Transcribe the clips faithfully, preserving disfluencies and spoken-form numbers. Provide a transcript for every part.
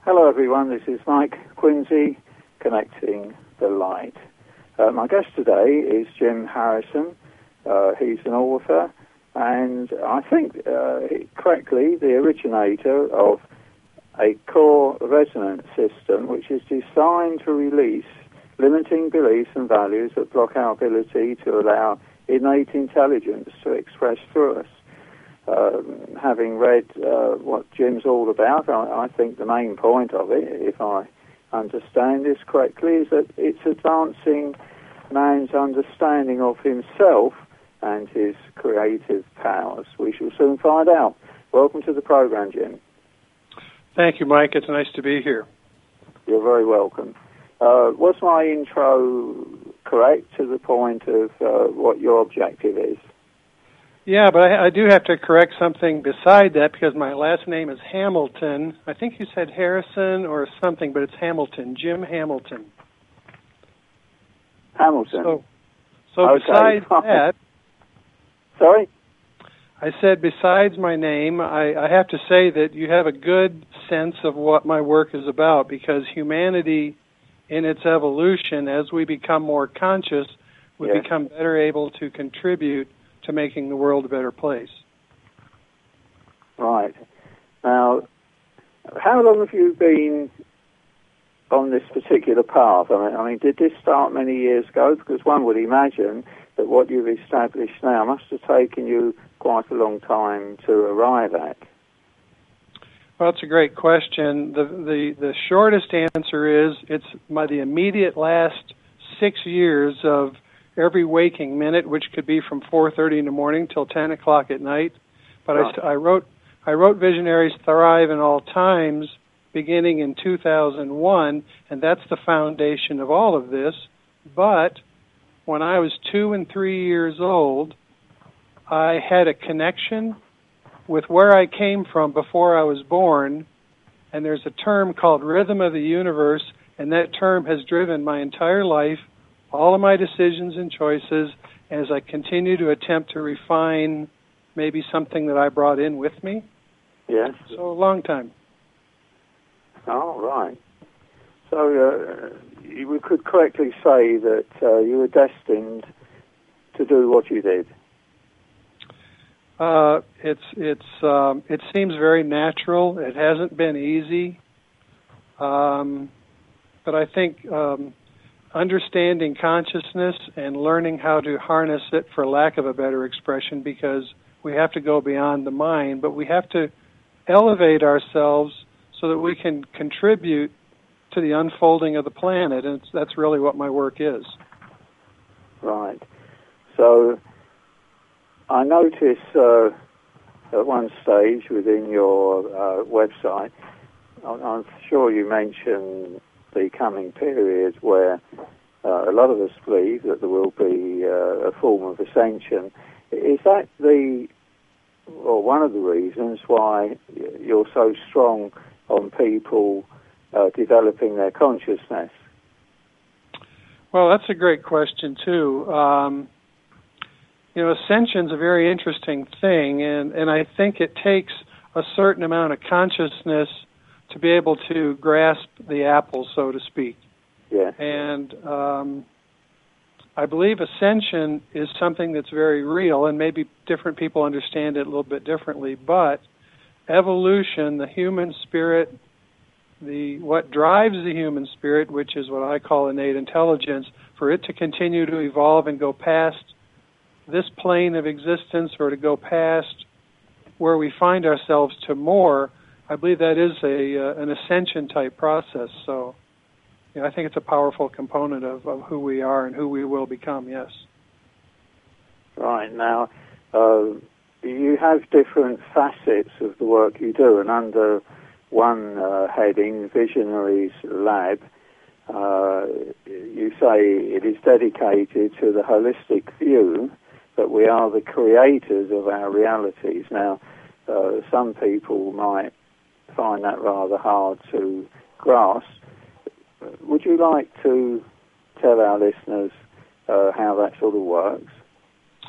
Hello everyone, this is Mike Quincy, Connecting the Light. Uh, my guest today is Jim Harrison. Uh, he's an author and I think uh, correctly the originator of a core resonance system which is designed to release limiting beliefs and values that block our ability to allow innate intelligence to express through us. Uh, having read uh, what Jim's all about, I, I think the main point of it, if I understand this correctly, is that it's advancing man's understanding of himself and his creative powers. We shall soon find out. Welcome to the program, Jim. Thank you, Mike. It's nice to be here. You're very welcome. Uh, was my intro correct to the point of uh, what your objective is? Yeah, but I, I do have to correct something beside that because my last name is Hamilton. I think you said Harrison or something, but it's Hamilton, Jim Hamilton. Hamilton. So, so okay. besides that... Sorry? I said besides my name, I, I have to say that you have a good sense of what my work is about because humanity in its evolution, as we become more conscious, we yes. become better able to contribute to making the world a better place. Right. Now, how long have you been on this particular path? I mean, I mean, did this start many years ago? Because one would imagine that what you've established now must have taken you quite a long time to arrive at. Well, it's a great question. The the, the shortest answer is it's my the immediate last six years of every waking minute, which could be from four thirty in the morning till ten o'clock at night. But right. I, I wrote I wrote Visionaries Thrive in All Times beginning in two thousand one, and that's the foundation of all of this. But when I was two and three years old, I had a connection with where I came from before I was born, and there's a term called rhythm of the universe, and that term has driven my entire life, all of my decisions and choices, as I continue to attempt to refine maybe something that I brought in with me. Yes. So a long time. Oh, right. So uh, we could correctly say that uh, you were destined to do what you did. Uh, it's it's um, it seems very natural. It hasn't been easy, um, but I think um, understanding consciousness and learning how to harness it, for lack of a better expression, because we have to go beyond the mind, but we have to elevate ourselves so that we can contribute to the unfolding of the planet, and it's, that's really what my work is. Right. So I notice uh, at one stage within your uh, website, I'm, I'm sure you mentioned the coming period where uh, a lot of us believe that there will be uh, a form of ascension. Is that the, or one of the reasons why you're so strong on people uh, developing their consciousness? Well, that's a great question, too. Um, you know, ascension's a very interesting thing, and, and I think it takes a certain amount of consciousness to be able to grasp the apple, so to speak. Yeah. And um, I believe ascension is something that's very real, and maybe different people understand it a little bit differently, but evolution, the human spirit, the what drives the human spirit, which is what I call innate intelligence, for it to continue to evolve and go past this plane of existence or to go past where we find ourselves to more, I believe that is a uh, an ascension type process. So you know, I think it's a powerful component of, of who we are and who we will become, yes. Right. Now, uh, you have different facets of the work you do, and under one uh, heading, Visionaries Lab, uh, you say it is dedicated to the holistic view that we are the creators of our realities. Now, uh, some people might find that rather hard to grasp. Would you like to tell our listeners uh, how that sort of works?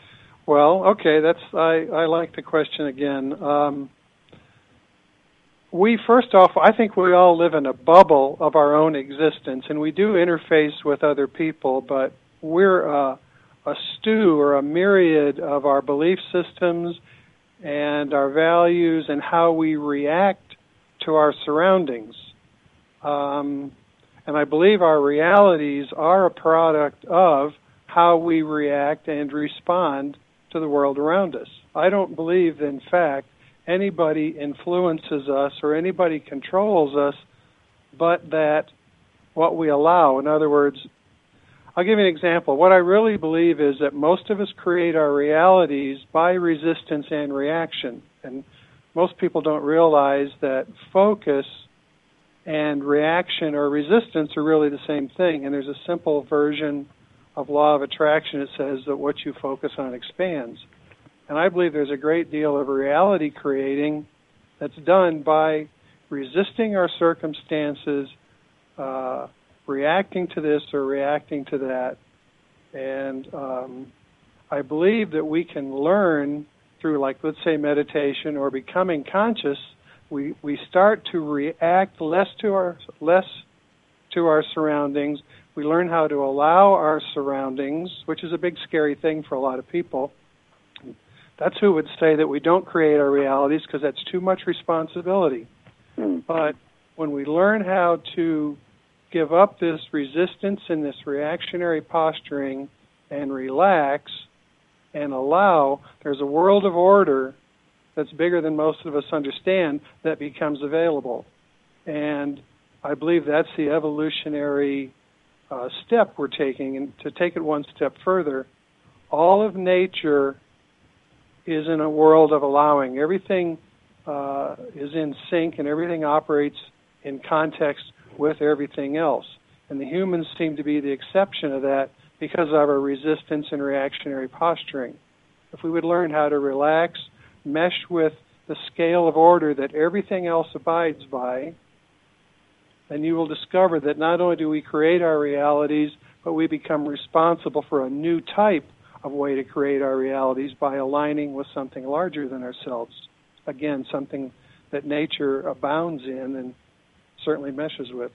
Well, okay, that's I, I like the question again. Um, we, first off, I think we all live in a bubble of our own existence, and we do interface with other people, but we're uh, a stew or a myriad of our belief systems and our values and how we react to our surroundings. Um, and I believe our realities are a product of how we react and respond to the world around us. I don't believe, in fact, anybody influences us or anybody controls us, but that what we allow. In other words, I'll give you an example. What I really believe is that most of us create our realities by resistance and reaction. And most people don't realize that focus and reaction or resistance are really the same thing. And there's a simple version of law of attraction that says that what you focus on expands. And I believe there's a great deal of reality creating that's done by resisting our circumstances, uh, reacting to this or reacting to that. And um, I believe that we can learn through, like, let's say, meditation or becoming conscious. We we start to react less to our less to our surroundings. We learn how to allow our surroundings, which is a big scary thing for a lot of people. That's who would say that we don't create our realities because that's too much responsibility. Mm. But when we learn how to give up this resistance and this reactionary posturing and relax and allow, there's a world of order that's bigger than most of us understand that becomes available. And I believe that's the evolutionary uh, step we're taking. And to take it one step further, all of nature is in a world of allowing. Everything uh, is in sync and everything operates in context with everything else. And the humans seem to be the exception of that because of our resistance and reactionary posturing. If we would learn how to relax, mesh with the scale of order that everything else abides by, then you will discover that not only do we create our realities, but we become responsible for a new type of way to create our realities by aligning with something larger than ourselves. Again, something that nature abounds in and certainly meshes with.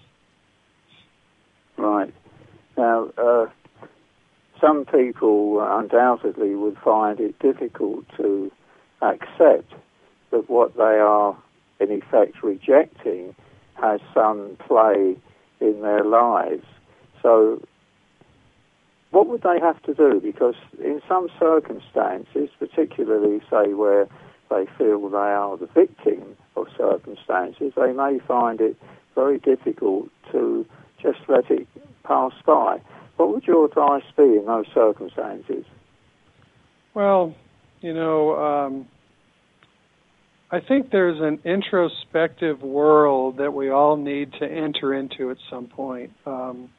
Right. Now, uh, some people undoubtedly would find it difficult to accept that what they are, in effect, rejecting has some play in their lives. So what would they have to do? Because in some circumstances, particularly, say, where they feel they are the victim of circumstances, they may find it very difficult to just let it pass by. What would your advice be in those circumstances? Well, you know, um, I think there's an introspective world that we all need to enter into at some point. Um,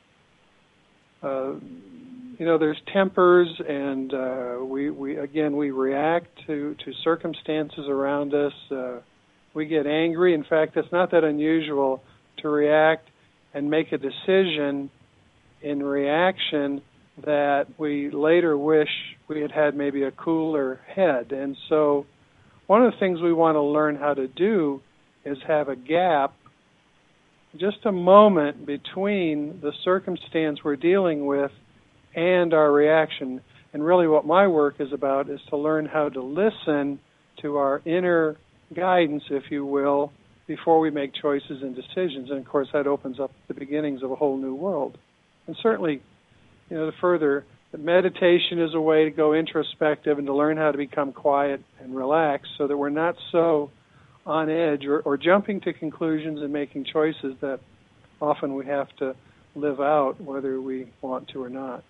uh, you know, there's tempers, and uh, we, we again, we react to, to circumstances around us. Uh, we get angry. In fact, it's not that unusual to react and make a decision in reaction that we later wish we had had maybe a cooler head. And so one of the things we want to learn how to do is have a gap, just a moment between the circumstance we're dealing with and our reaction. And really what my work is about is to learn how to listen to our inner guidance, if you will, before we make choices and decisions. And, of course, that opens up the beginnings of a whole new world. And certainly, you know, the further, that meditation is a way to go introspective and to learn how to become quiet and relax so that we're not so on edge or, or jumping to conclusions and making choices that often we have to live out whether we want to or not.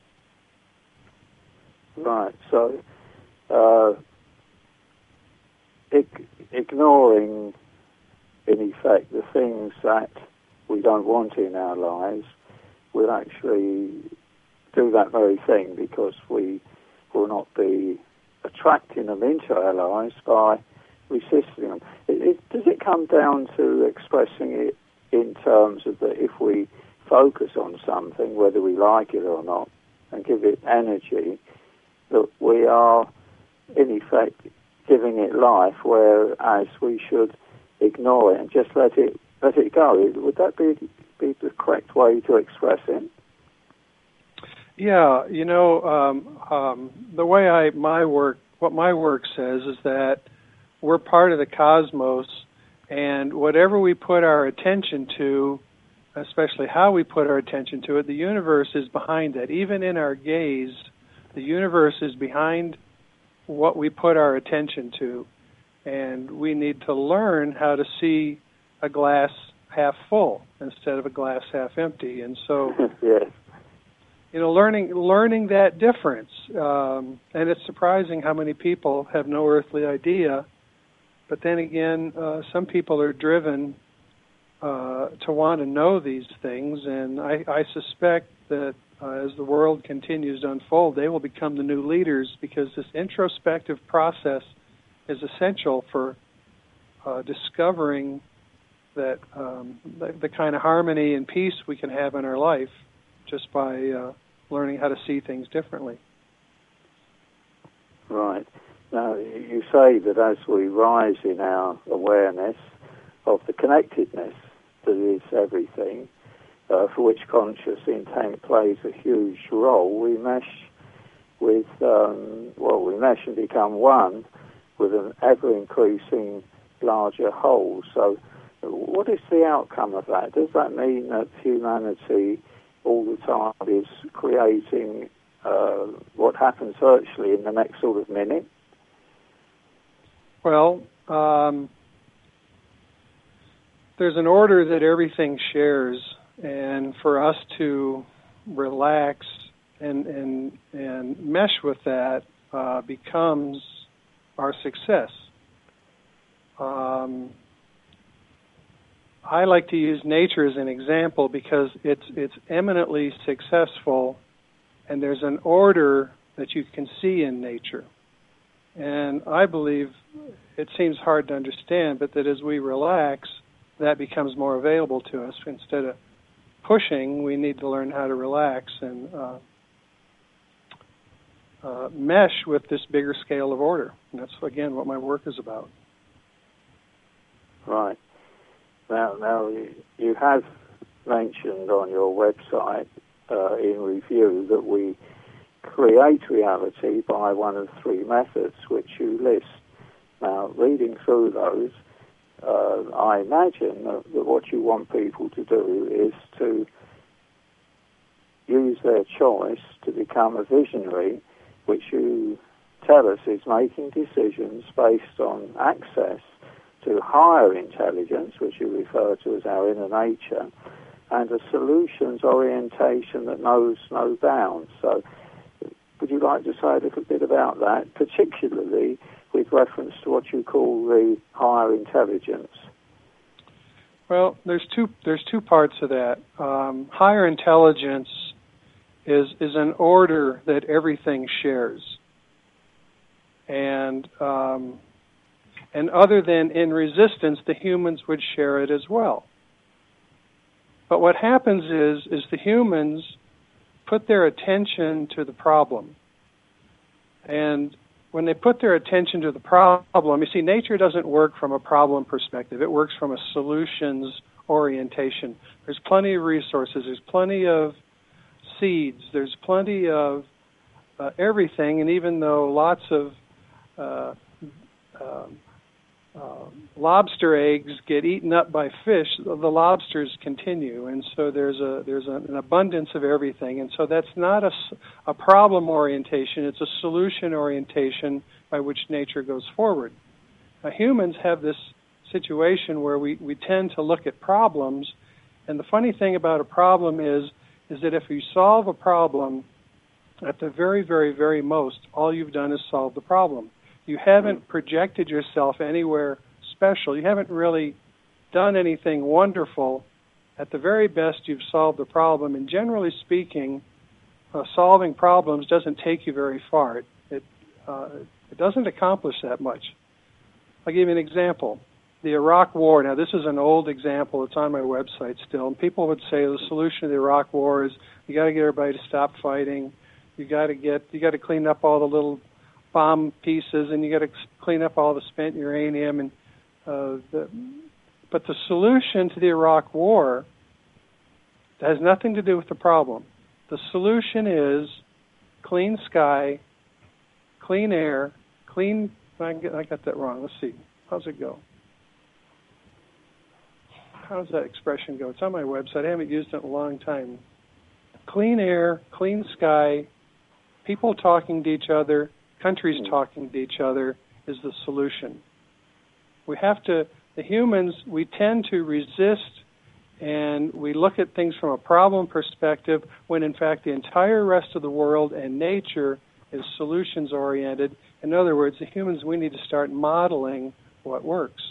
Right. So, uh, ig- ignoring, in effect, the things that we don't want in our lives will actually do that very thing, because we will not be attracting them into our lives by resisting them. It, it, does it come down to expressing it in terms of that if we focus on something, whether we like it or not, and give it energy, that we are, in effect, giving it life, whereas we should ignore it and just let it let it go. Would that be be the correct way to express it? Yeah, you know, um, um, the way I my work, what my work says is that we're part of the cosmos, and whatever we put our attention to, especially how we put our attention to it, the universe is behind that. Even in our gaze, the universe is behind what we put our attention to, and we need to learn how to see a glass half full instead of a glass half empty. And so, yes. you know, learning learning that difference, um, and it's surprising how many people have no earthly idea. But then again, uh, some people are driven uh, to want to know these things, and I, I suspect that uh, as the world continues to unfold, they will become the new leaders, because this introspective process is essential for uh, discovering that um, the, the kind of harmony and peace we can have in our life just by uh, learning how to see things differently. Right. Now, you say that as we rise in our awareness of the connectedness that is everything, uh, for which conscious intent plays a huge role, we mesh with, um, well, we mesh and become one with an ever-increasing larger whole. So what is the outcome of that? Does that mean that humanity all the time is creating uh, what happens virtually in the next sort of minute? Well, um, there's an order that everything shares, and for us to relax and and, and mesh with that uh, becomes our success. Um, I like to use nature as an example because it's it's eminently successful, and there's an order that you can see in nature. And I believe it seems hard to understand, but that as we relax, that becomes more available to us. Instead of pushing, we need to learn how to relax and uh, uh, mesh with this bigger scale of order. And that's, again, what my work is about. Right. Now, now you, you have mentioned on your website uh, in review that we create reality by one of three methods which you list. Now, reading through those, uh, I imagine that, that what you want people to do is to use their choice to become a visionary, which you tell us is making decisions based on access to higher intelligence, which you refer to as our inner nature, and a solutions orientation that knows no bounds. So would you like to say a little bit about that, particularly with reference to what you call the higher intelligence? Well, there's two there's two parts of that. Um, higher intelligence is is an order that everything shares, and um, and other than in resistance, the humans would share it as well. But what happens is is the humans put their attention to the problem. And when they put their attention to the problem, you see, nature doesn't work from a problem perspective. It works from a solutions orientation. There's plenty of resources. There's plenty of seeds. There's plenty of uh, everything. And even though lots of uh, uh, Uh, lobster eggs get eaten up by fish, the lobsters continue, and so there's a there's a, an abundance of everything, and so that's not a, a problem orientation, it's a solution orientation by which nature goes forward. Now, humans have this situation where we, we tend to look at problems, and the funny thing about a problem is is that if you solve a problem, at the very, very, very most, all you've done is solve the problem. You haven't projected yourself anywhere special. You haven't really done anything wonderful. At the very best, you've solved the problem. And generally speaking, uh, solving problems doesn't take you very far. It it, uh, it doesn't accomplish that much. I'll give you an example. The Iraq War. Now, this is an old example. It's on my website still. And people would say the solution to the Iraq War is you got to get everybody to stop fighting. You got to get you got to clean up all the little bomb pieces, and you got to clean up all the spent uranium, and uh, the But the solution to the Iraq War has nothing to do with the problem. The solution is clean sky, clean air, clean... I got that wrong. Let's see. How's it go? How does that expression go? It's on my website. I haven't used it in a long time. Clean air, clean sky, people talking to each other, countries talking to each other is the solution. We have to, the humans, we tend to resist and we look at things from a problem perspective when in fact the entire rest of the world and nature is solutions oriented. In other words, the humans, we need to start modeling what works.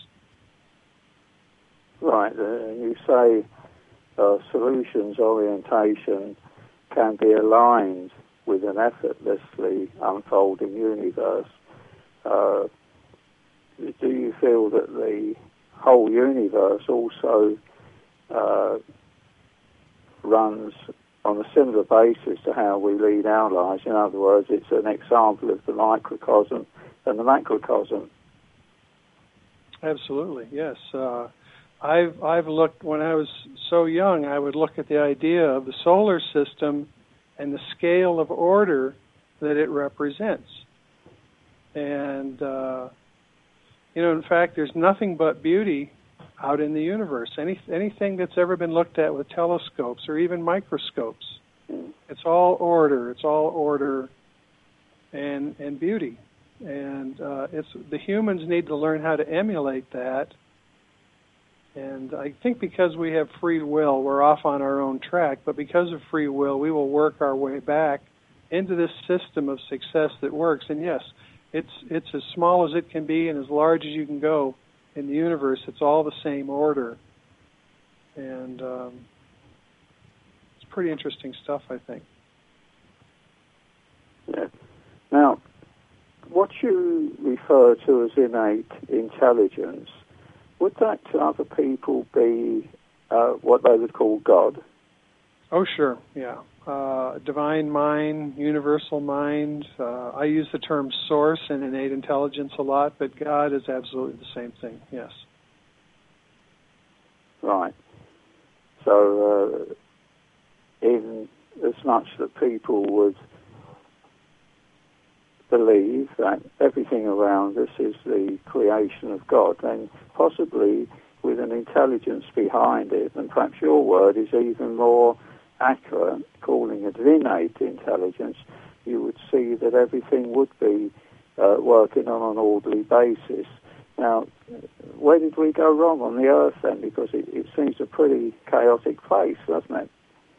Right. Uh, you say uh, solutions orientation can be aligned with an effortlessly unfolding universe. Uh, do you feel that the whole universe also uh, runs on a similar basis to how we lead our lives? In other words, it's an example of the microcosm and the macrocosm. Absolutely, yes. Uh, I've I've looked, when I was so young, I would look at the idea of the solar system and the scale of order that it represents. And, uh, you know, in fact, there's nothing but beauty out in the universe. Any, anything that's ever been looked at with telescopes or even microscopes, it's all order, it's all order and, and beauty. And uh, it's the humans need to learn how to emulate that. And I think because we have free will, we're off on our own track, but because of free will, we will work our way back into this system of success that works. And yes, it's it's as small as it can be and as large as you can go in the universe. It's all the same order. And um, it's pretty interesting stuff, I think. Yeah. Now, what you refer to as innate intelligence, would that to other people be uh, what they would call God? Oh, sure, yeah. Uh, divine mind, universal mind. Uh, I use the term source and innate intelligence a lot, but God is absolutely the same thing, yes. Right. So, uh, in as much that people would believe that everything around us is the creation of God, then possibly with an intelligence behind it, and perhaps your word is even more accurate, calling it innate intelligence, you would see that everything would be uh, working on an orderly basis. Now, where did we go wrong on the earth then? Because it, it seems a pretty chaotic place, doesn't it?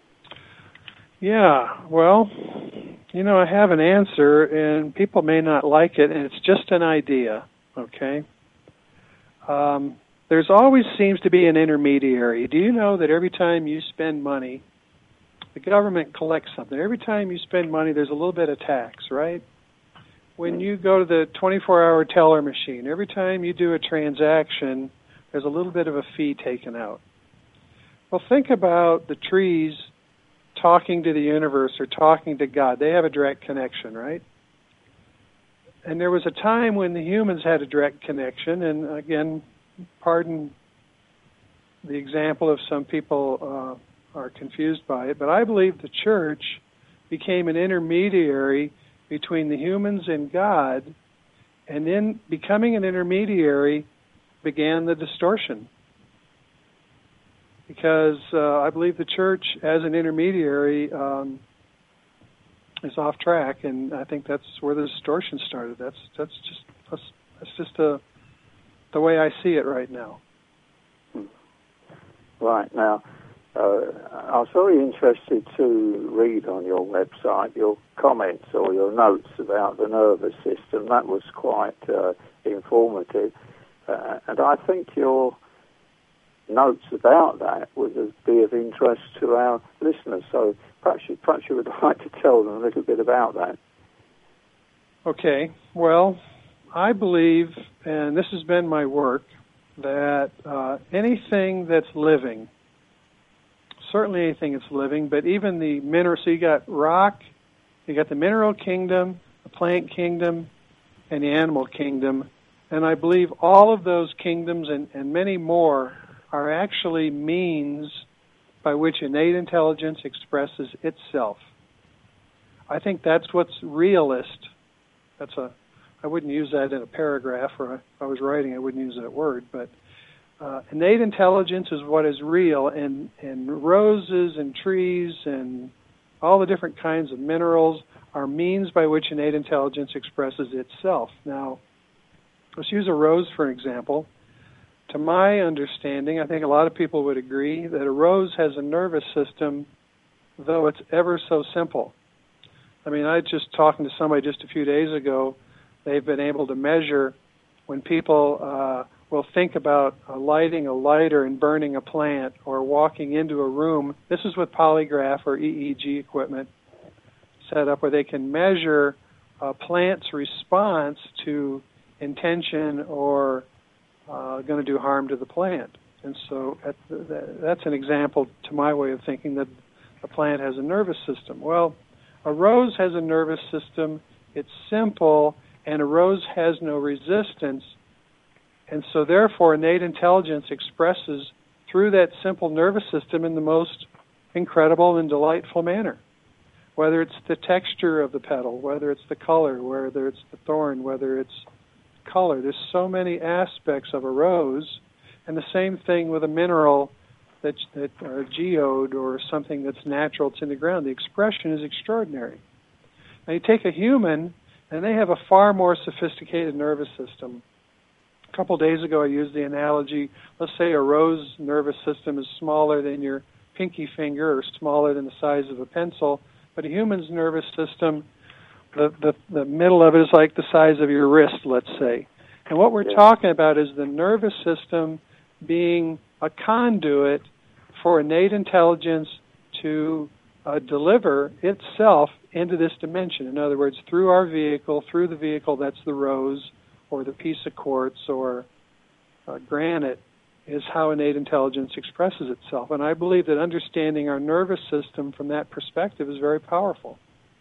Yeah, well, you know, I have an answer, and people may not like it, and it's just an idea, okay? Um, there's always seems to be an intermediary. Do you know that every time you spend money, the government collects something? Every time you spend money, there's a little bit of tax, right? When you go to the twenty-four hour teller machine, every time you do a transaction, there's a little bit of a fee taken out. Well, think about the trees talking to the universe or talking to God. They have a direct connection, right? And there was a time when the humans had a direct connection, and again, pardon the example if some people uh, are confused by it, but I believe the church became an intermediary between the humans and God, and then becoming an intermediary began the distortion. Because uh, I believe the church, as an intermediary, um, is off track, and I think that's where the distortion started. That's that's just that's, that's just uh, the way I see it right now. Right now, uh, I was very interested to read on your website your comments or your notes about the nervous system. That was quite uh, informative, uh, and I think your notes about that would be of interest to our listeners. So perhaps you, perhaps you would like to tell them a little bit about that. Okay. Well, I believe, and this has been my work, that uh, anything that's living, certainly anything that's living, but even the mineral, so you got rock, you got the mineral kingdom, the plant kingdom, and the animal kingdom, and I believe all of those kingdoms and, and many more are actually means by which innate intelligence expresses itself. I think that's what's realist. That's a, I wouldn't use that in a paragraph, or if I was writing, I wouldn't use that word, but uh, innate intelligence is what is real, and, and roses and trees and all the different kinds of minerals are means by which innate intelligence expresses itself. Now, let's use a rose for an example. To my understanding, I think a lot of people would agree that a rose has a nervous system, though it's ever so simple. I mean, I was just talking to somebody just a few days ago. They've been able to measure when people uh, will think about uh, lighting a lighter and burning a plant, or walking into a room. This is with polygraph or E E G equipment set up where they can measure a plant's response to intention or uh, going to do harm to the plant. And so at the, that's an example, to my way of thinking, that a plant has a nervous system. Well, a rose has a nervous system. It's simple, and a rose has no resistance. And so therefore, innate intelligence expresses through that simple nervous system in the most incredible and delightful manner. Whether it's the texture of the petal, whether it's the color, whether it's the thorn, whether it's color. There's so many aspects of a rose, and the same thing with a mineral that, that or a geode or something that's natural, it's in the ground. The expression is extraordinary. Now you take a human, and they have a far more sophisticated nervous system. A couple days ago I used the analogy, let's say a rose nervous system is smaller than your pinky finger or smaller than the size of a pencil, but a human's nervous system, the, the, the middle of it is like the size of your wrist, let's say. And what we're yeah. talking about is the nervous system being a conduit for innate intelligence to uh, deliver itself into this dimension. In other words, through our vehicle, through the vehicle that's the rose or the piece of quartz or uh, granite, is how innate intelligence expresses itself. And I believe that understanding our nervous system from that perspective is very powerful.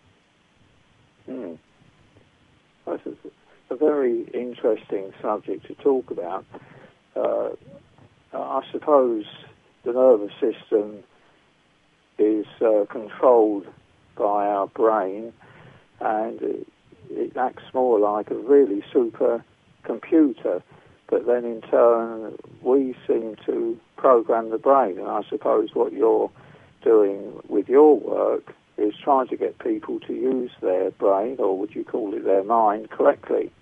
Hmm. This is a very interesting subject to talk about. Uh, I suppose the nervous system is uh, controlled by our brain, and it, it acts more like a really super computer. But then in turn, we seem to program the brain. And I suppose what you're doing with your work is trying to get people to use their brain, or would you call it their mind, correctly.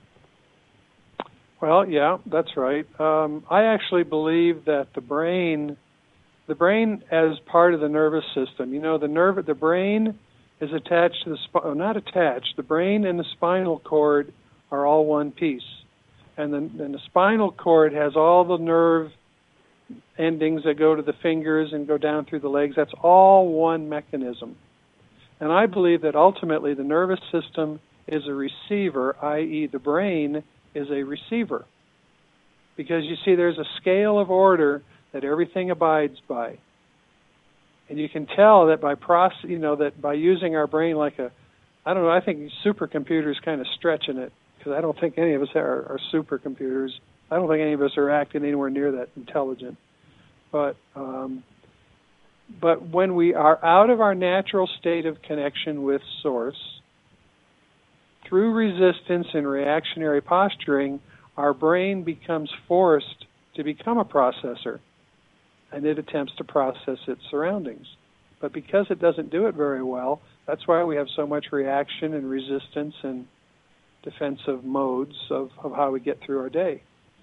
Well, yeah, that's right. Um, I actually believe that the brain, the brain as part of the nervous system, you know, the nerve, the brain is attached to the, sp- oh, not attached, the brain and the spinal cord are all one piece. And the, and the spinal cord has all the nerve endings that go to the fingers and go down through the legs. That's all one mechanism. And I believe that ultimately the nervous system is a receiver, that is the brain is a receiver. Because you see, there's a scale of order that everything abides by. And you can tell that by process, you know, that by using our brain like a, I don't know, I think supercomputer is kind of stretching it, because I don't think any of us are, are supercomputers. I don't think any of us are acting anywhere near that intelligent. But um, but when we are out of our natural state of connection with Source, through resistance and reactionary posturing, our brain becomes forced to become a processor, and it attempts to process its surroundings. But because it doesn't do it very well, that's why we have so much reaction and resistance and defensive modes of, of how we get through our day.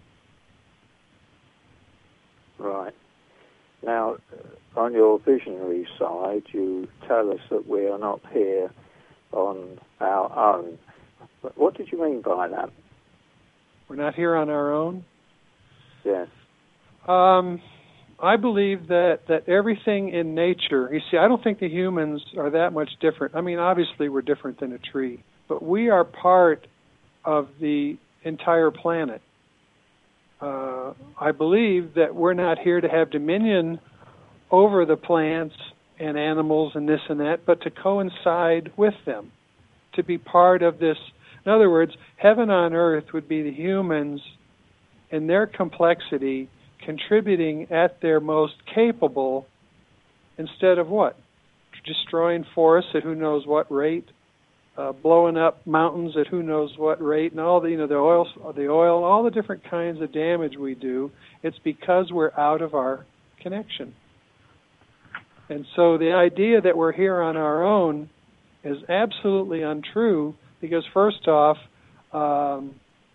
Right. Now, on your visionary side, you tell us that we are not here on our own. But what did you mean by that? We're not here on our own? Yes. Um, I believe that, that everything in nature, you see, I don't think the humans are that much different. I mean, obviously we're different than a tree, but we are part of the entire planet. Uh, I believe that we're not here to have dominion over the plants and animals and this and that, but to coincide with them, to be part of this. In other words, heaven on earth would be the humans in their complexity contributing at their most capable instead of what? Destroying forests at who knows what rate, uh, blowing up mountains at who knows what rate, and all the, you know, the oil, the oil, all the different kinds of damage we do. It's because we're out of our connection. And so the idea that we're here on our own is absolutely untrue, because first off, um,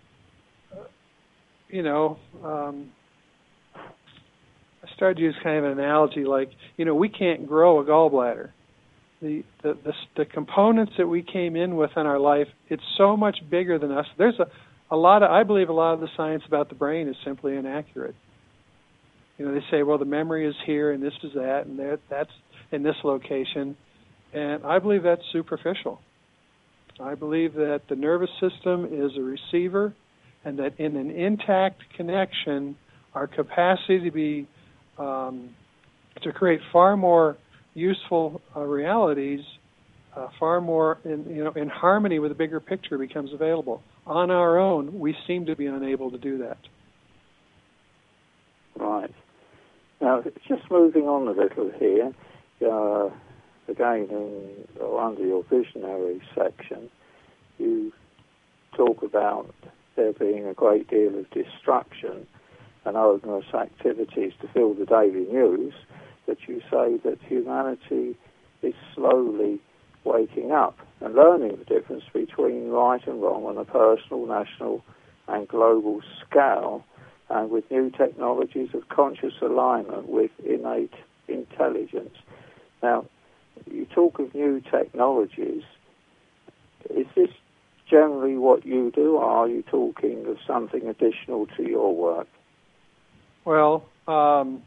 you know, um, I started to use kind of an analogy like, you know, we can't grow a gallbladder. The, the the the components that we came in with in our life, it's so much bigger than us. There's a, a lot of, I believe a lot of the science about the brain is simply inaccurate. You know, they say, well, the memory is here and this is that and that, that's in this location. And I believe that's superficial. I believe that the nervous system is a receiver, and that in an intact connection, our capacity to be um, to create far more useful uh, realities, uh, far more in you know in harmony with the bigger picture becomes available. On our own, we seem to be unable to do that. Right. Now, just moving on a little here, uh, again, in, or under your visionary section, you talk about there being a great deal of destruction and onerous activities to fill the daily news, that you say that humanity is slowly waking up and learning the difference between right and wrong on a personal, national and global scale, and with new technologies of conscious alignment with innate intelligence. Now, you talk of new technologies. Is this generally what you do, or are you talking of something additional to your work? Well, um,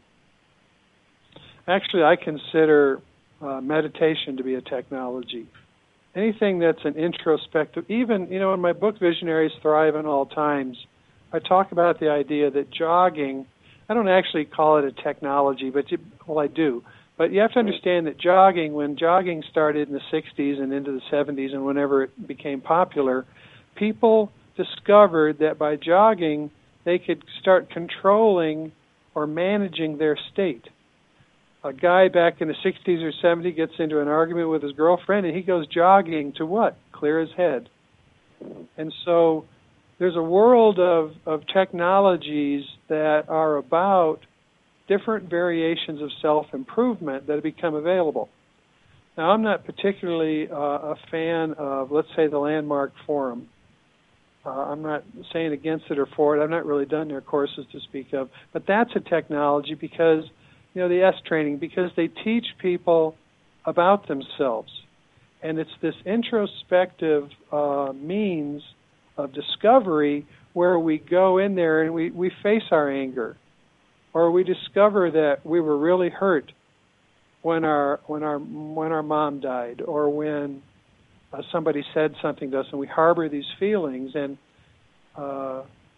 actually, I consider uh, meditation to be a technology. Anything that's an introspective, even, you know, in my book, Visionaries Thrive in All Times, I talk about the idea that jogging, I don't actually call it a technology, but, you, well, I do. But you have to understand that jogging, when jogging started in the sixties and into the seventies and whenever it became popular, people discovered that by jogging, they could start controlling or managing their state. A guy back in the sixties or seventies gets into an argument with his girlfriend, and he goes jogging to what? Clear his head. And so there's a world of, of technologies that are about different variations of self-improvement that have become available. Now, I'm not particularly uh, a fan of, let's say, the Landmark Forum. Uh, I'm not saying against it or for it. I've not really done their courses to speak of. But that's a technology because, you know, the S training, because they teach people about themselves. And it's this introspective uh, means of discovery where we go in there and we, we face our anger, or we discover that we were really hurt when our when our when our mom died, or when uh, somebody said something to us, and we harbor these feelings. And uh,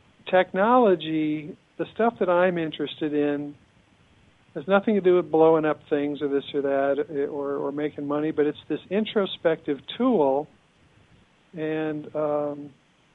technology, the stuff that I'm interested in, has nothing to do with blowing up things or this or that, or, or making money, but it's this introspective tool, and um,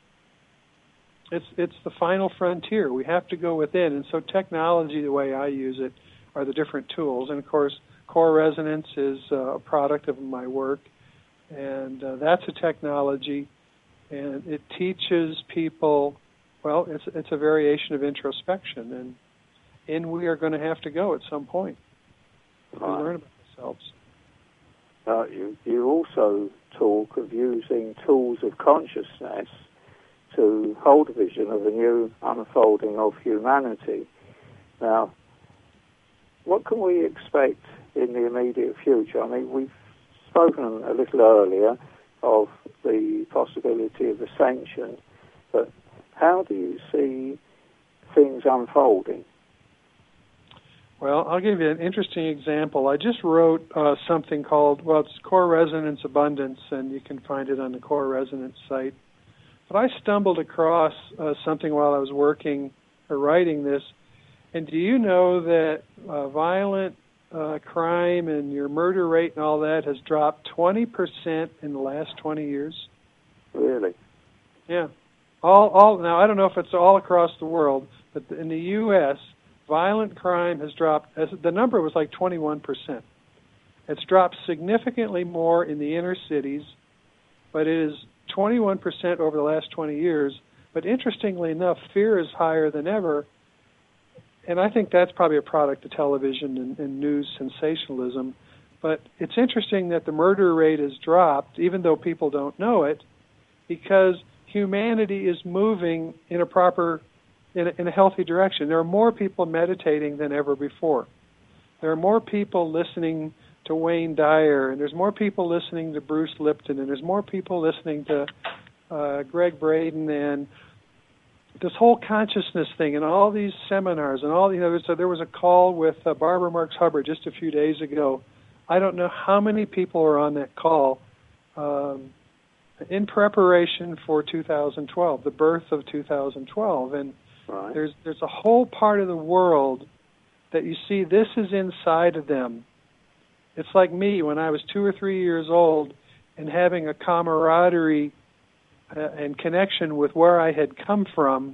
It's it's the final frontier. We have to go within. And so technology, the way I use it, are the different tools. And, of course, core resonance is uh, a product of my work. And uh, that's a technology. And it teaches people, well, it's it's a variation of introspection. And in we are going to have to go at some point. We Right. learn about ourselves. Uh, you, you also talk of using tools of consciousness to hold a vision of a new unfolding of humanity. Now, what can we expect in the immediate future? I mean, we've spoken a little earlier of the possibility of ascension, but how do you see things unfolding? Well, I'll give you an interesting example. I just wrote uh, something called, well, it's Core Resonance Abundance, and you can find it on the Core Resonance site. But I stumbled across uh, something while I was working or writing this. And do you know that uh, violent uh, crime and your murder rate and all that has dropped twenty percent in the last twenty years? Really? Yeah. All, all. Now, I don't know if it's all across the world, but in the U S, violent crime has dropped. As the number was like twenty-one percent. It's dropped significantly more in the inner cities, but it is twenty-one percent over the last twenty years. But interestingly enough, fear is higher than ever, and I think that's probably a product of television and, and news sensationalism. But it's interesting that the murder rate has dropped, even though people don't know it, because humanity is moving in a proper, in a, in a healthy direction. There are more people meditating than ever before. There are more people listening to Wayne Dyer, and there's more people listening to Bruce Lipton, and there's more people listening to uh, Greg Braden, and this whole consciousness thing, and all these seminars, and all, you know, so there was a call with uh, Barbara Marx Hubbard just a few days ago. I don't know how many people are on that call um, in preparation for two thousand twelve, the birth of two thousand twelve, and right. there's there's a whole part of the world that you see this is inside of them. It's like me when I was two or three years old and having a camaraderie uh, and connection with where I had come from,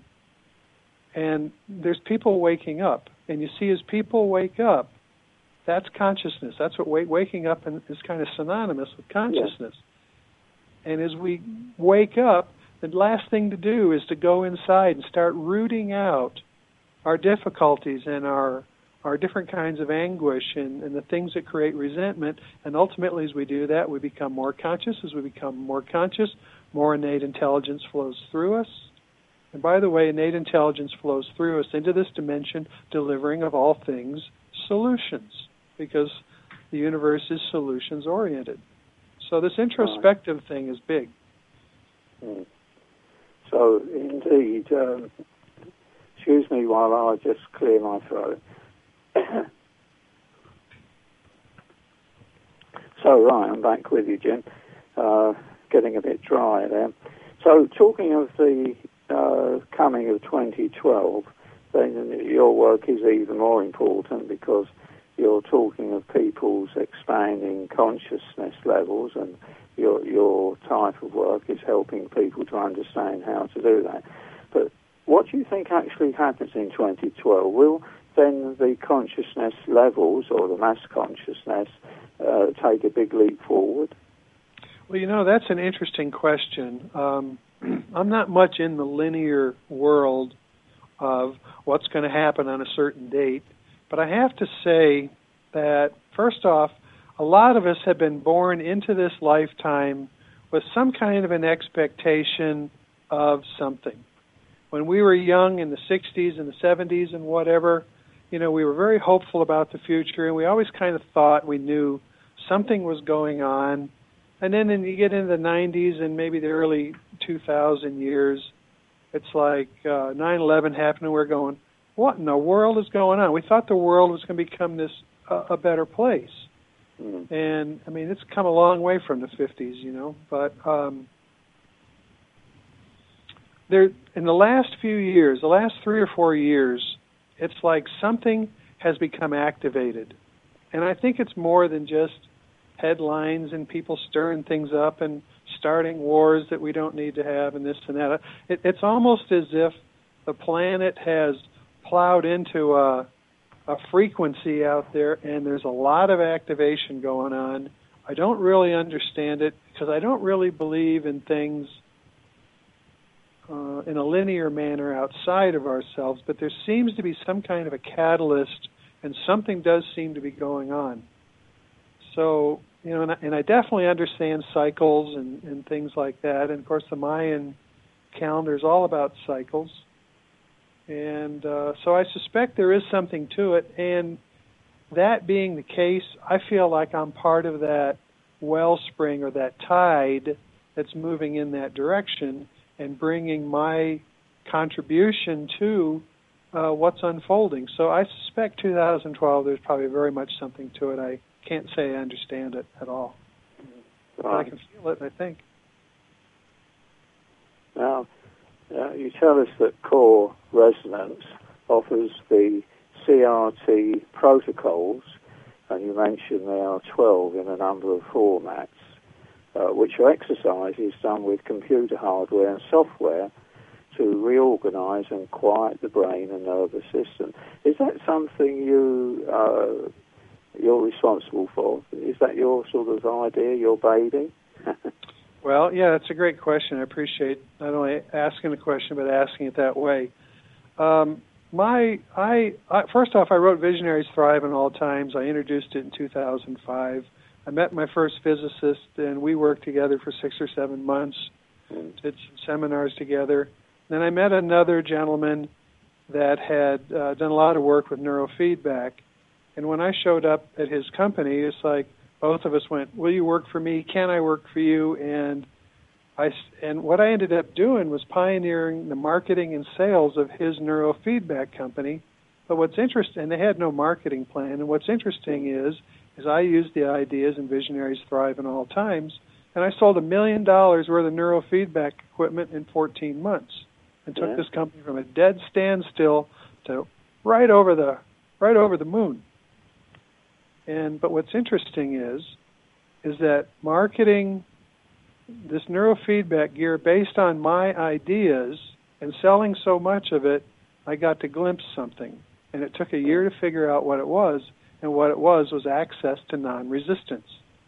and there's people waking up. And you see as people wake up, that's consciousness. That's what wake, waking up is kind of synonymous with consciousness. Yeah. And as we wake up, the last thing to do is to go inside and start rooting out our difficulties and our our different kinds of anguish and, and the things that create resentment. And ultimately, as we do that, we become more conscious. As we become more conscious, more innate intelligence flows through us. And by the way, innate intelligence flows through us into this dimension, delivering of all things solutions, because the universe is solutions-oriented. So this introspective right. thing is big. Mm. So, indeed, um, excuse me while I just clear my throat. So, right, I'm back with you, Jim. Uh, getting a bit dry there. So, talking of the uh, coming of twenty twelve, then your work is even more important because you're talking of people's expanding consciousness levels, and your your type of work is helping people to understand how to do that. But what do you think actually happens in twenty twelve? Will then the consciousness levels, or the mass consciousness, uh, take a big leap forward? Well, you know, that's an interesting question. Um, I'm not much in the linear world of what's going to happen on a certain date, but I have to say that, first off, a lot of us have been born into this lifetime with some kind of an expectation of something. When we were young in the sixties and the seventies and whatever, you know, we were very hopeful about the future, and we always kind of thought we knew something was going on. And then when you get into the nineties and maybe the early two thousand years, it's like uh, nine eleven happened, and we're going, what in the world is going on? We thought the world was going to become this uh, a better place. Mm. And, I mean, it's come a long way from the fifties, you know. But um, there, in the last few years, the last three or four years, it's like something has become activated. And I think it's more than just headlines and people stirring things up and starting wars that we don't need to have and this and that. It, it's almost as if the planet has plowed into a, a frequency out there, and there's a lot of activation going on. I don't really understand it because I don't really believe in things uh, in a linear manner outside of ourselves, but there seems to be some kind of a catalyst, and something does seem to be going on. So, you know, and I, and I definitely understand cycles and, and things like that. And, of course, the Mayan calendar is all about cycles. And uh, so I suspect there is something to it. And that being the case, I feel like I'm part of that wellspring or that tide that's moving in that direction and bringing my contribution to uh, what's unfolding. So I suspect two thousand twelve, there's probably very much something to it. I can't say I understand it at all. Right. But I can feel it, I think. Now, uh, you tell us that Core Resonance offers the C R T protocols, and you mentioned there are twelve in a number of formats, uh, which are exercises done with computer hardware and software to reorganize and quiet the brain and nervous system. Is that something you, uh, you're responsible for? Is that your sort of idea, your baby? Well, yeah, that's a great question. I appreciate not only asking the question, but asking it that way. Um, my, I, I, first off, I wrote Visionaries Thrive in All Times. I introduced it in two thousand five. I met my first physicist, and we worked together for six or seven months, did some seminars together. Then I met another gentleman that had uh, done a lot of work with neurofeedback. And when I showed up at his company, it's like both of us went, will you work for me? Can I work for you? And I, and what I ended up doing was pioneering the marketing and sales of his neurofeedback company. But what's interesting, and they had no marketing plan, and what's interesting is, is I used the ideas in Visionaries Thrive in All Times, and I sold a million dollars worth of neurofeedback equipment in fourteen months, and took yeah. this company from a dead standstill to right over the right over the moon. And but what's interesting is, is that marketing this neurofeedback gear based on my ideas and selling so much of it, I got to glimpse something, and it took a year to figure out what it was. And what it was was access to non-resistance,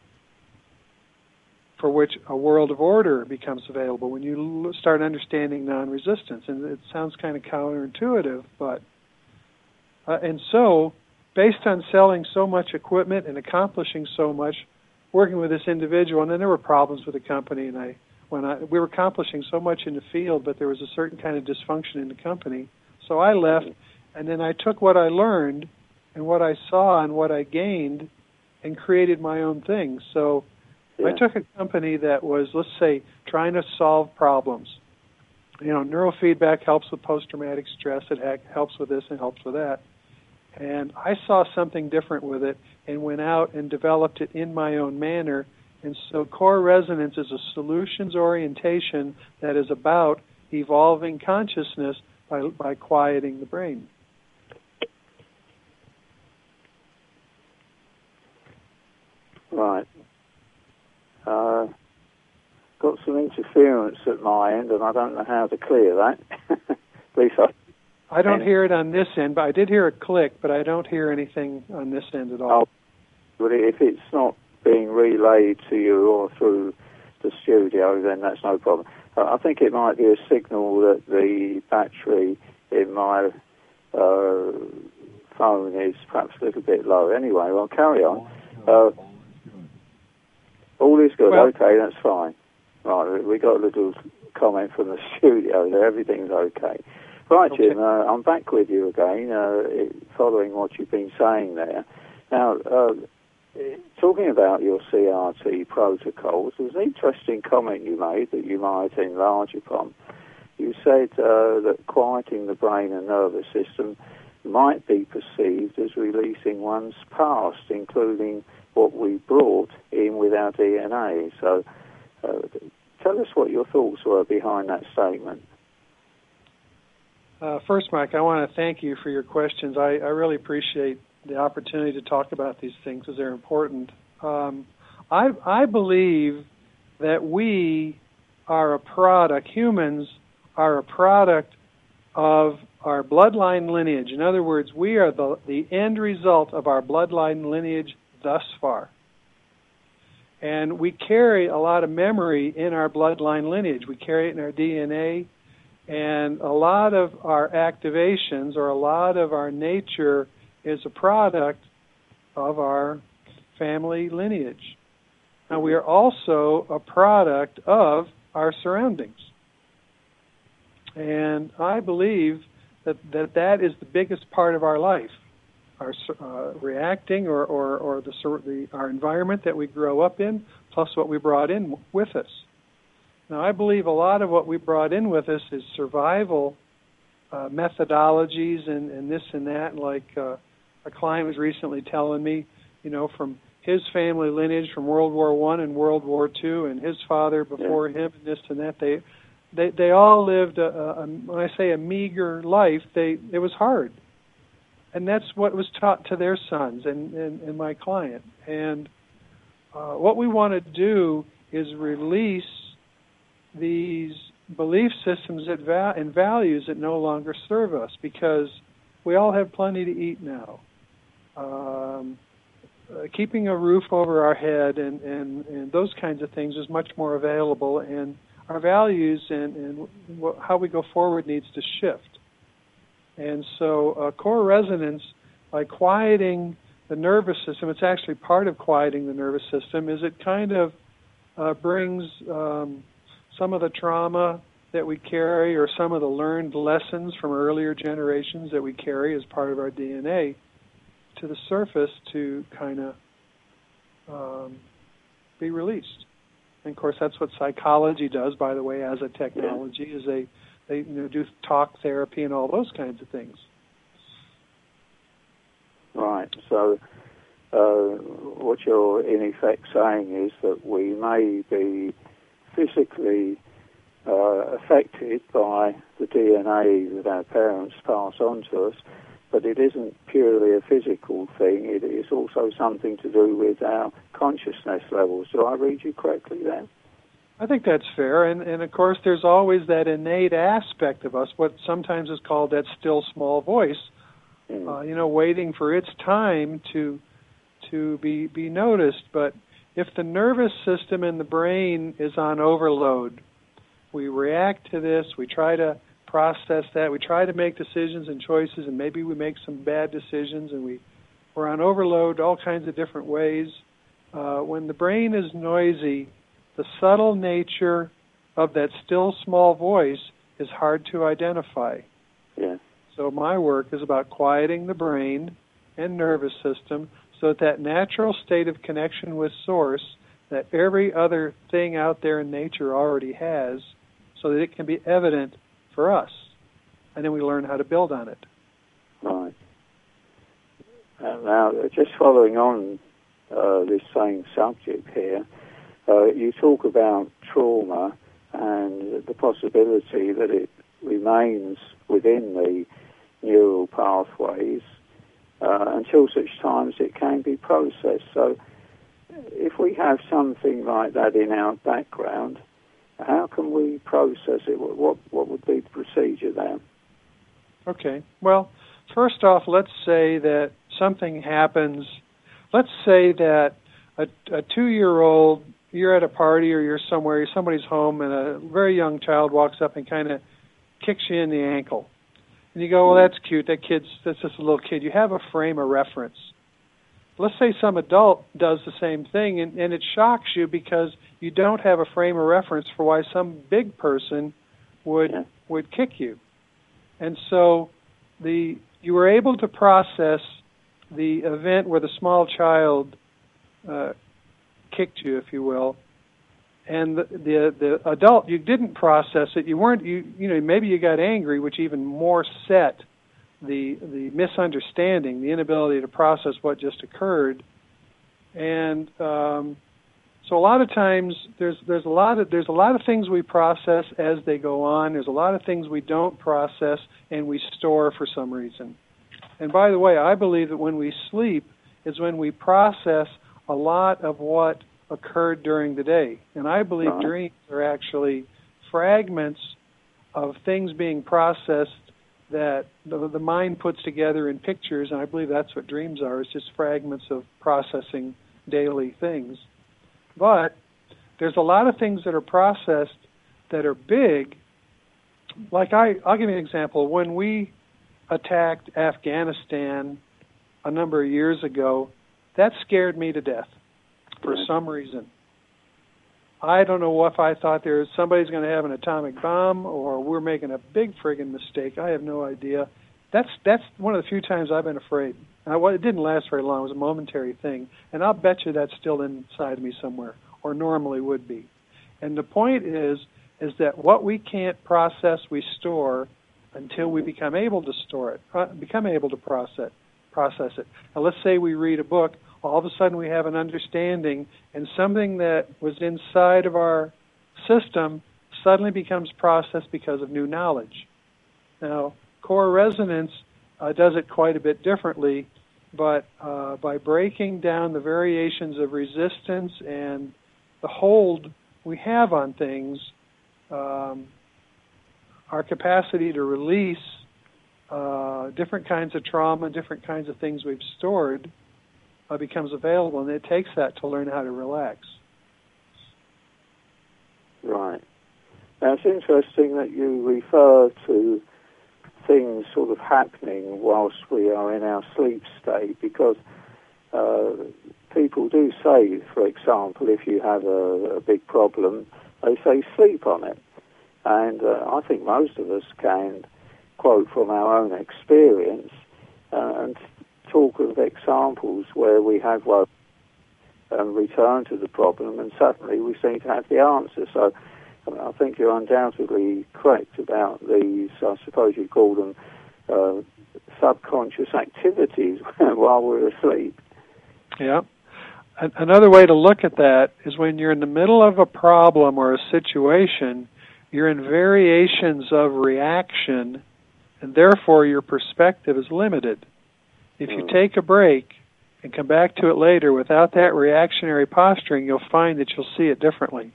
for which a world of order becomes available when you start understanding non-resistance. And it sounds kind of counterintuitive, but uh, and so based on selling so much equipment and accomplishing so much, working with this individual, and then there were problems with the company, and I when I we were accomplishing so much in the field, but there was a certain kind of dysfunction in the company. So I left, and then I took what I learned and what I saw and what I gained and created my own thing. So yeah. I took a company that was, let's say, trying to solve problems. You know, neurofeedback helps with post-traumatic stress. It helps with this and helps with that. And I saw something different with it and went out and developed it in my own manner. And so Core Resonance is a solutions orientation that is about evolving consciousness by, by quieting the brain. Right. Uh, got some interference at my end, and I don't know how to clear that. Please, I... I don't hear it on this end, but I did hear a click, but I don't hear anything on this end at all. Oh, but if it's not being relayed to you or through the studio, then that's no problem. I think it might be a signal that the battery in my uh, phone is perhaps a little bit low. Anyway, well, carry on. Uh, all is good. Well, okay, that's fine. Right, we got a little comment from the studio there. Everything's okay. Right, okay. Jim, uh, I'm back with you again, uh, following what you've been saying there. Now, uh, talking about your C R T protocols, there's an interesting comment you made that you might enlarge upon. You said uh, that quieting the brain and nervous system might be perceived as releasing one's past, including what we brought in with our D N A. So uh, tell us what your thoughts were behind that statement. Uh, first, Mike, I want to thank you for your questions. I, I really appreciate the opportunity to talk about these things as they're important. Um, I, I believe that we are a product, humans are a product of our bloodline lineage. In other words, we are the, the end result of our bloodline lineage thus far. And we carry a lot of memory in our bloodline lineage. We carry it in our D N A. And a lot of our activations or a lot of our nature is a product of our family lineage. Now, we are also a product of our surroundings. And I believe that that, that is the biggest part of our life, our uh, reacting or, or, or the, the our environment that we grow up in, plus what we brought in with us. Now, I believe a lot of what we brought in with us is survival uh, methodologies and, and this and that. Like uh, a client was recently telling me, you know, from his family lineage from World War One and World War Two, and his father before yeah. him, and this and that. They, they, they all lived a, a, when I say a meager life, they it was hard, and that's what was taught to their sons and and, and my client. And uh, what we want to do is release these belief systems that va- and values that no longer serve us, because we all have plenty to eat now. Um, uh, keeping a roof over our head and, and, and those kinds of things is much more available, and our values and, and wh- how we go forward needs to shift. And so uh, core resonance, by quieting the nervous system, it's actually part of quieting the nervous system, is it kind of uh, brings um, some of the trauma that we carry or some of the learned lessons from earlier generations that we carry as part of our D N A to the surface to kind of um, be released. And of course, that's what psychology does, by the way, as a technology, is they, they you know, do talk therapy and all those kinds of things. Right. So uh, what you're in effect saying is that we may be physically uh, affected by the D N A that our parents pass on to us, but it isn't purely a physical thing. It is also something to do with our consciousness levels. Do I read you correctly then? I think that's fair. And, and of course, there's always that innate aspect of us, what sometimes is called that still small voice, mm. uh, you know, waiting for its time to to be, be noticed. But if the nervous system and the brain is on overload, we react to this, we try to process that, we try to make decisions and choices, and maybe we make some bad decisions, and we, we're on overload all kinds of different ways. Uh, when the brain is noisy, the subtle nature of that still small voice is hard to identify. Yeah. So my work is about quieting the brain and nervous system so that that natural state of connection with Source that every other thing out there in nature already has, so that it can be evident for us. And then we learn how to build on it. Right. Uh, now, just following on uh, this same subject here, uh, you talk about trauma and the possibility that it remains within the neural pathways uh, until such times it can be processed. So if we have something like that in our background, how can we process it? What what would be the procedure there? Okay. Well, first off, let's say that something happens. Let's say that a, a two-year-old, you're at a party or you're somewhere, somebody's home, and a very young child walks up and kind of kicks you in the ankle. And you go, well, that's cute. That kid's, that's just a little kid. You have a frame of reference. Let's say some adult does the same thing, and, and it shocks you because you don't have a frame of reference for why some big person would yeah. would kick you. And so the you were able to process the event where the small child uh, kicked you, if you will, and the, the the adult, you didn't process it. You weren't you you know maybe you got angry, which even more set the the misunderstanding, the inability to process what just occurred. And um, so a lot of times there's there's a lot of there's a lot of things we process as they go on. There's a lot of things we don't process and we store for some reason. And by the way, I believe that when we sleep is when we process a lot of what occurred during the day. And I believe uh-huh. dreams are actually fragments of things being processed that the, the mind puts together in pictures, and I believe that's what dreams are. It's just fragments of processing daily things. But there's a lot of things that are processed that are big. Like I, I'll give you an example. When we attacked Afghanistan a number of years ago, that scared me to death for some reason. I don't know if I thought there was somebody's going to have an atomic bomb or we're making a big friggin' mistake. I have no idea. That's that's one of the few times I've been afraid. I, well, it didn't last very long. It was a momentary thing. And I'll bet you that's still inside me somewhere, or normally would be. And the point is, is that what we can't process, we store until we become able to store it, uh, become able to process, process it. Now, let's say we read a book. All of a sudden we have an understanding, and something that was inside of our system suddenly becomes processed because of new knowledge. Now, core resonance uh, does it quite a bit differently, but uh, by breaking down the variations of resistance and the hold we have on things, um, our capacity to release uh, different kinds of trauma, different kinds of things we've stored uh, becomes available, and it takes that to learn how to relax. Right. Now, it's interesting that you refer to things sort of happening whilst we are in our sleep state, because uh, people do say, for example, if you have a, a big problem, they say sleep on it. And uh, I think most of us can quote from our own experience uh, and talk of examples where we have woken and returned to the problem, and suddenly we seem to have the answer. So I mean, I think you're undoubtedly correct about these, I suppose you call them uh, subconscious activities while we're asleep. Yeah. Another way to look at that is when you're in the middle of a problem or a situation, you're in variations of reaction, and therefore your perspective is limited. If you take a break and come back to it later without that reactionary posturing, you'll find that you'll see it differently.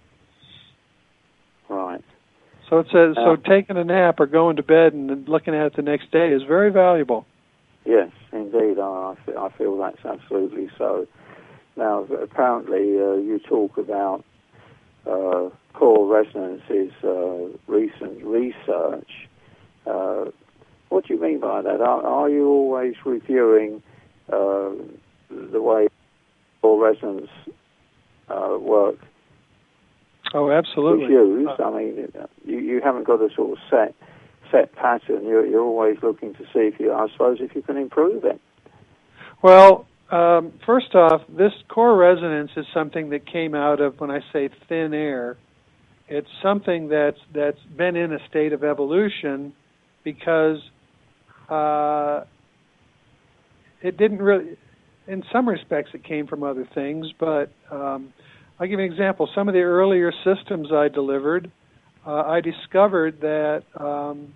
Right. So it says, so taking a nap or going to bed and looking at it the next day is very valuable. Yes, indeed. I feel, I feel that's absolutely so. Now, apparently, uh, you talk about uh, core resonance's uh, recent research. Uh, what do you mean by that? Are, are you always reviewing uh, the way core resonance uh, work? Oh, absolutely. Used? I mean, you, you haven't got a sort of set set pattern. You're, you're always looking to see if you, I suppose, if you can improve it. Well, um, first off, this core resonance is something that came out of, when I say thin air, it's something that's that's been in a state of evolution because uh, it didn't really, in some respects, it came from other things, but um, I'll give you an example. Some of the earlier systems I delivered, uh, I discovered that, um,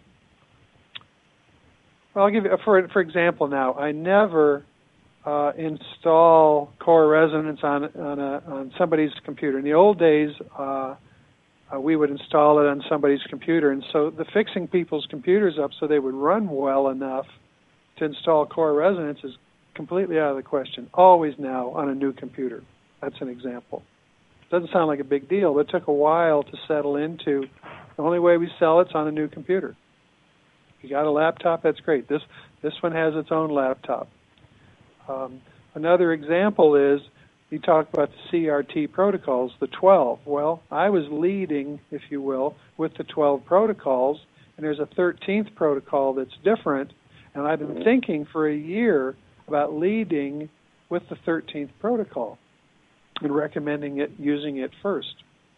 well, I'll give you, for, for example now, I never uh, install core resonance on on, a, on somebody's computer. In the old days, uh, uh, we would install it on somebody's computer, and so the fixing people's computers up so they would run well enough to install core resonance is completely out of the question. Always now on a new computer. That's an example. Doesn't sound like a big deal, but it took a while to settle into the only way we sell it's on a new computer. You got a laptop, that's great. This this one has its own laptop. Um, another example is you talk about the C R T protocols, the twelve. Well, I was leading, if you will, with the twelve protocols, and there's a thirteenth protocol that's different, and I've been thinking for a year about leading with the thirteenth protocol and recommending it, using it first.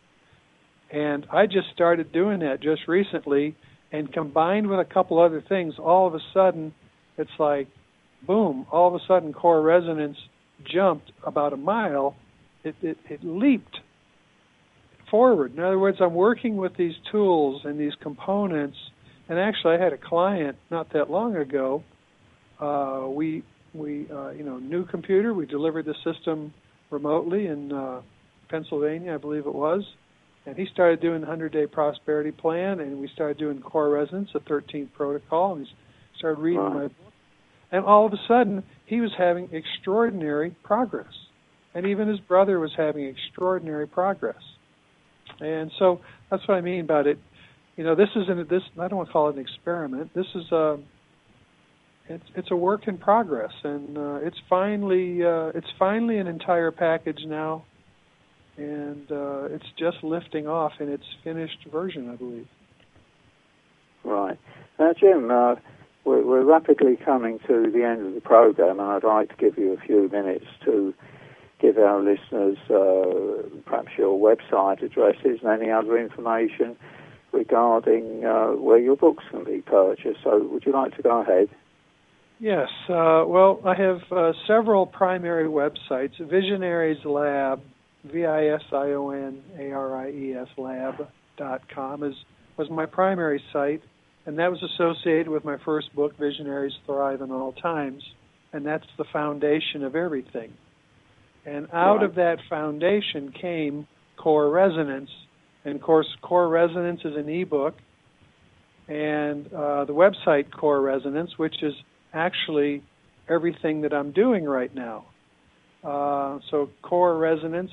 And I just started doing that just recently, and combined with a couple other things, all of a sudden, it's like, boom, all of a sudden core resonance jumped about a mile. It, it, it leaped forward. In other words, I'm working with these tools and these components, and actually I had a client not that long ago. Uh, we, we uh, you know, new computer, we delivered the system remotely in uh, Pennsylvania, I believe it was, and he started doing the hundred-day prosperity plan, and we started doing core resonance, the thirteenth protocol, and he started reading Wow. my book, and all of a sudden, he was having extraordinary progress, and even his brother was having extraordinary progress, and so that's what I mean about it. You know, this isn't this. I don't want to call it an experiment. This is a It's it's a work in progress, and uh, it's finally uh, it's finally an entire package now, and uh, it's just lifting off in its finished version, I believe. Right. Now, Jim, uh, we're, we're rapidly coming to the end of the program, and I'd like to give you a few minutes to give our listeners uh, perhaps your website addresses and any other information regarding uh, where your books can be purchased. So would you like to go ahead? Yes. Uh, well, I have uh, several primary websites. Visionaries Lab, V I S I O N A R I E S lab dot com is was my primary site, and that was associated with my first book, Visionaries Thrive in All Times, and that's the foundation of everything. And out Right. of that foundation came Core Resonance, and of course, Core Resonance is an ebook, and uh, the website Core Resonance, which is actually everything that I'm doing right now. Uh, so core resonance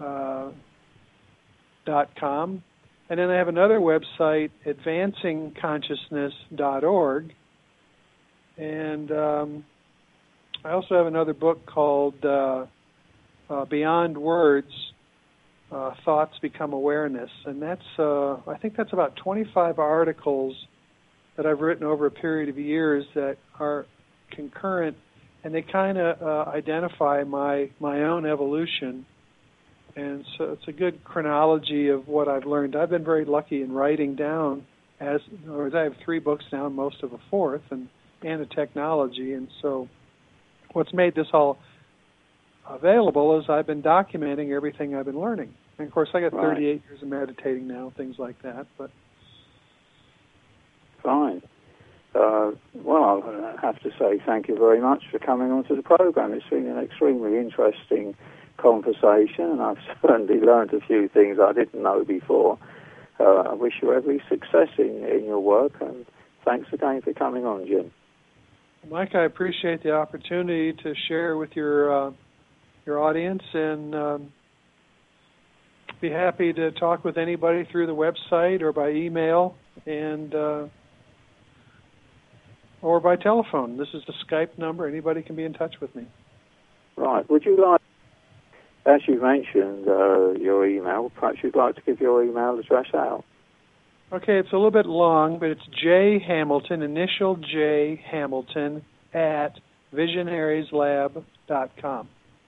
dot com. Uh, and then I have another website, advancing consciousness dot org. And um, I also have another book called uh, uh, Beyond Words, uh, Thoughts Become Awareness. And that's, uh, I think that's about twenty-five articles that I've written over a period of years that are concurrent, and they kind of uh, identify my, my own evolution. And so it's a good chronology of what I've learned. I've been very lucky in writing down, as or I have three books now, most of a fourth, and, and a technology. And so what's made this all available is I've been documenting everything I've been learning. And, of course, I got right. thirty-eight years of meditating now, things like that. But Fine. Uh, well, I have to say thank you very much for coming onto the program. It's been an extremely interesting conversation, and I've certainly learned a few things I didn't know before. Uh, I wish you every success in, in your work, and thanks again for coming on, Jim. Mike, I appreciate the opportunity to share with your uh, your audience, and um, be happy to talk with anybody through the website or by email, and uh, or by telephone. This is the Skype number. Anybody can be in touch with me. Right. Would you like, as you mentioned, uh, your email, perhaps you'd like to give your email address out? Okay, it's a little bit long, but it's J Hamilton, initial J Hamilton, at visionaries lab dot com.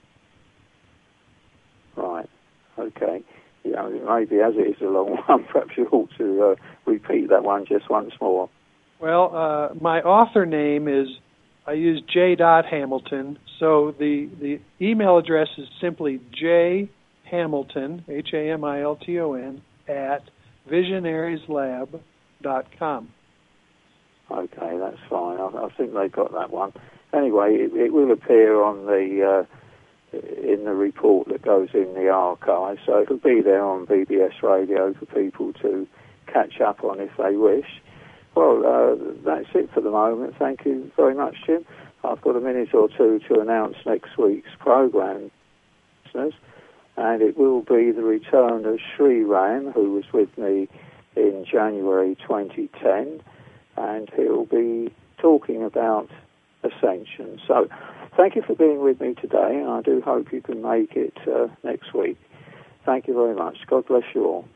Right. Okay. Yeah, maybe as it is a long one, perhaps you ought to uh, repeat that one just once more. Well, uh, my author name is, I use J. Hamilton, so the, the email address is simply J Hamilton, H A M I L T O N, at visionaries lab dot com. Okay, that's fine. I, I think they got that one. Anyway, it, it will appear on the uh, in the report that goes in the archive, so it'll be there on B B S Radio for people to catch up on if they wish. Well, uh, that's it for the moment. Thank you very much, Jim. I've got a minute or two to announce next week's program, listeners, and it will be the return of Sri Ram, who was with me in January twenty ten, and he'll be talking about ascension. So thank you for being with me today, and I do hope you can make it uh, next week. Thank you very much. God bless you all.